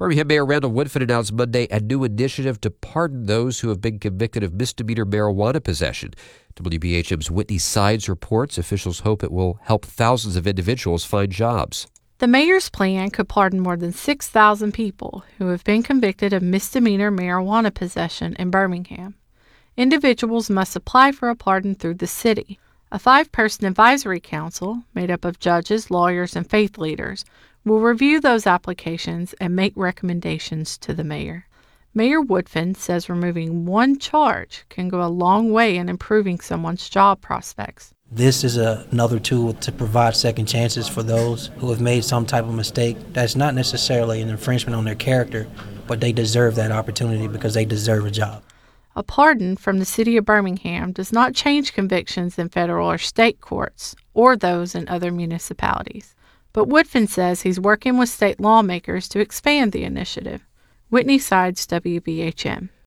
Birmingham Mayor Randall Woodfin announced Monday a new initiative to pardon those who have been convicted of misdemeanor marijuana possession. WBHM's Whitney Sides reports officials hope it will help thousands of individuals find jobs. The mayor's plan could pardon more than 6,000 people who have been convicted of misdemeanor marijuana possession in Birmingham. Individuals must apply for a pardon through the city. A 5-person advisory council, made up of judges, lawyers, and faith leaders, will review those applications and make recommendations to the mayor. Mayor Woodfin says removing one charge can go a long way in improving someone's job prospects. This is another tool to provide second chances for those who have made some type of mistake that's not necessarily an infringement on their character, but they deserve that opportunity because they deserve a job. A pardon from the city of Birmingham does not change convictions in federal or state courts or those in other municipalities. But Woodfin says he's working with state lawmakers to expand the initiative. Whitney Sides, WBHM.